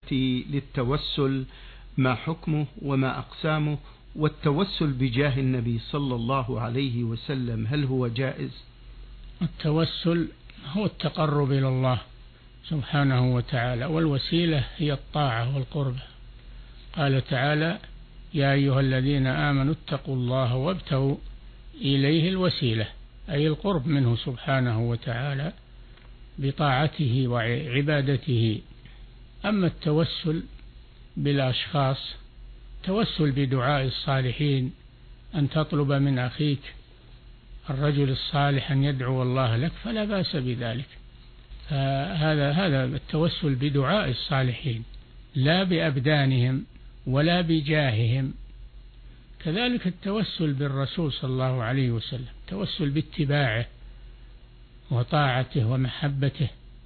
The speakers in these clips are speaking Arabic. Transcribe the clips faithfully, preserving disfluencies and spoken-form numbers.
للتوسل ما حكمه وما أقسامه؟ والتوسل بجاه النبي صلى الله عليه وسلم هل هو جائز؟ التوسل هو التقرب إلى الله سبحانه وتعالى، والوسيلة هي الطاعة والقربة. قال تعالى: يا أيها الذين آمنوا اتقوا الله وابتغوا إليه الوسيلة، أي القرب منه سبحانه وتعالى بطاعته وعبادته. أما التوسل بالأشخاص، توسل بدعاء الصالحين، أن تطلب من أخيك الرجل الصالح أن يدعو الله لك فلا بأس بذلك. هذا هذا التوسل بدعاء الصالحين لا بأبدانهم ولا بجاههم. كذلك التوسل بالرسول صلى الله عليه وسلم، التوسل باتباعه وطاعته ومحبته.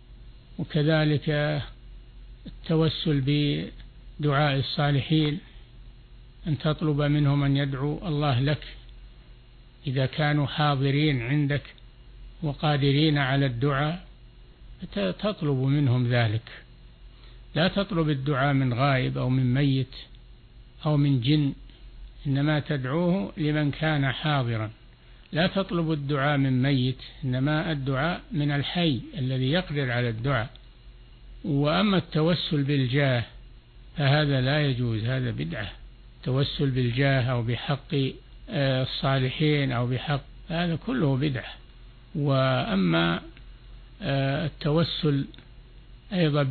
وكذلك التوسل بدعاء الصالحين، أن تطلب منهم أن يدعو الله لك إذا كانوا حاضرين عندك وقادرين على الدعاء، تطلب منهم ذلك. لا تطلب الدعاء من غائب أو من ميت أو من جن، إنما تدعوه لمن كان حاضرا. لا تطلب الدعاء من ميت، إنما الدعاء من الحي الذي يقدر على الدعاء. وأما التوسل بالجاه فهذا لا يجوز، هذا بدعة. التوسل بالجاه أو بحق الصالحين أو بحق، هذا كله بدعة. وأما التوسل أيضا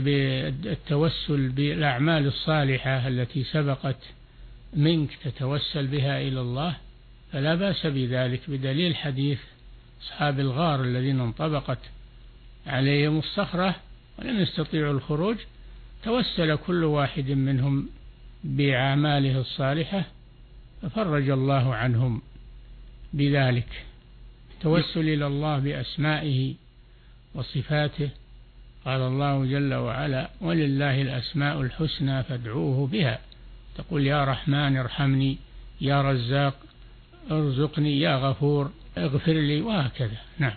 بالتوسل بالأعمال الصالحة التي سبقت منك تتوسل بها إلى الله فلا بأس بذلك، بدليل حديث أصحاب الغار الذين انطبقت عليهم الصخرة ولم يستطيعوا الخروج، توسل كل واحد منهم بأعماله الصالحة ففرج الله عنهم بذلك. توسل إلى الله بأسمائه وصفاته، قال الله جل وعلا: ولله الأسماء الحسنى فادعوه بها. تقول: يا رحمن ارحمني، يا رزاق ارزقني، يا غفور اغفر لي، وهكذا. نعم.